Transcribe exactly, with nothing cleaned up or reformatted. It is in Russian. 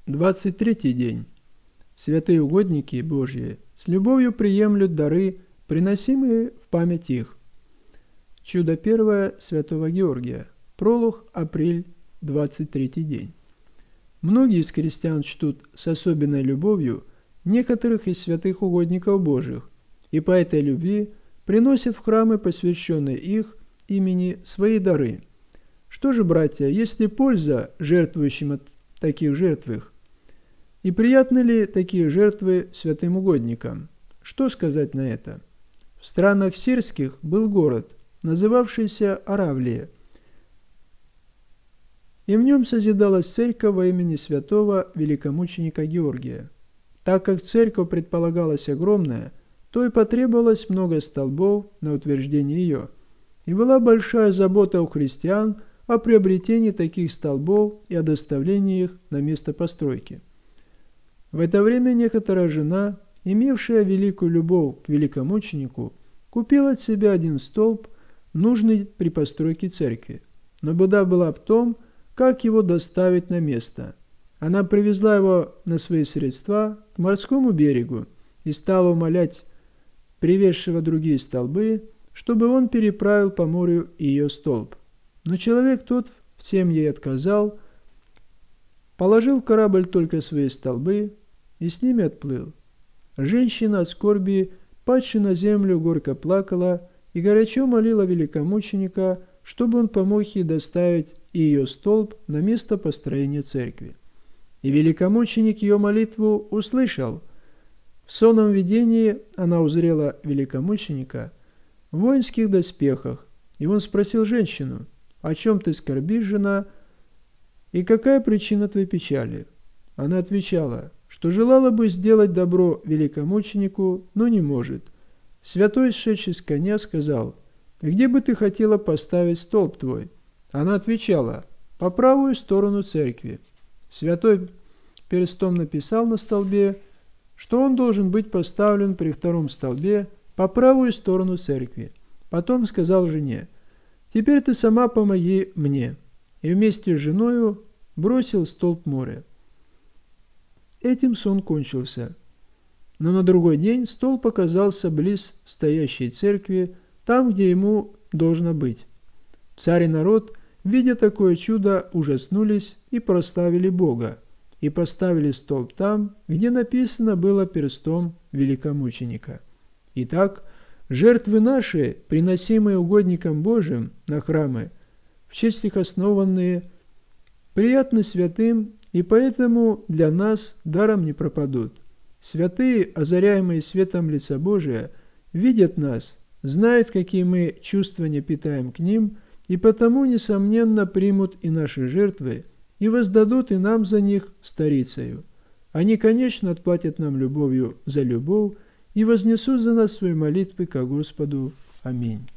двадцать третий день. Святые угодники Божьи с любовью приемлют дары, приносимые в память их. Чудо первое святого Георгия. Пролог, апрель, двадцать третий день. Многие из христиан чтут с особенной любовью некоторых из святых угодников Божьих, и по этой любви приносят в храмы, посвященные их имени, свои дары. Что же, братья, есть ли польза жертвующим от таких жертв? И приятны ли такие жертвы святым угодникам? Что сказать на это? В странах сирских был город, называвшийся Аравлия, и в нем созидалась церковь во имени святого великомученика Георгия. Так как церковь предполагалась огромная, то и потребовалось много столбов на утверждение ее, и была большая забота у христиан о приобретении таких столбов и о доставлении их на место постройки. В это время некоторая жена, имевшая великую любовь к великомученику, купила от себя один столб, нужный при постройке церкви. Но беда была в том, как его доставить на место. Она привезла его на свои средства к морскому берегу и стала умолять привезшего другие столбы, чтобы он переправил по морю ее столб. Но человек тот всем ей отказал, положил в корабль только свои столбы и с ними отплыл. Женщина от скорби, падшая на землю, горько плакала и горячо молила великомученика, чтобы он помог ей доставить и ее столб на место построения церкви. И великомученик ее молитву услышал. В сонном видении она узрела великомученика в воинских доспехах, и он спросил женщину: «О чем ты скорбишь, жена, и какая причина твоей печали?» Она отвечала, что желала бы сделать добро великомученику, но не может. Святой, сшедший с коня, сказал: «Где бы ты хотела поставить столб твой?» Она отвечала: «По правую сторону церкви». Святой перстом написал на столбе, что он должен быть поставлен при втором столбе по правую сторону церкви. Потом сказал жене: «Теперь ты сама помоги мне», и вместе с женою бросил столб в море. Этим сон кончился. Но на другой день столб оказался близ стоящей церкви, там, где ему должно быть. Царь и народ, видя такое чудо, ужаснулись и прославили Бога, и поставили столб там, где написано было перстом великомученика. Итак, жертвы наши, приносимые угодникам Божиим на храмы, в честь их основанные, приятны святым, и поэтому для нас даром не пропадут. Святые, озаряемые светом лица Божия, видят нас, знают, какие мы чувствования питаем к ним, и потому, несомненно, примут и наши жертвы, и воздадут и нам за них старицею. Они, конечно, отплатят нам любовью за любовь и вознесут за нас свои молитвы ко Господу. Аминь.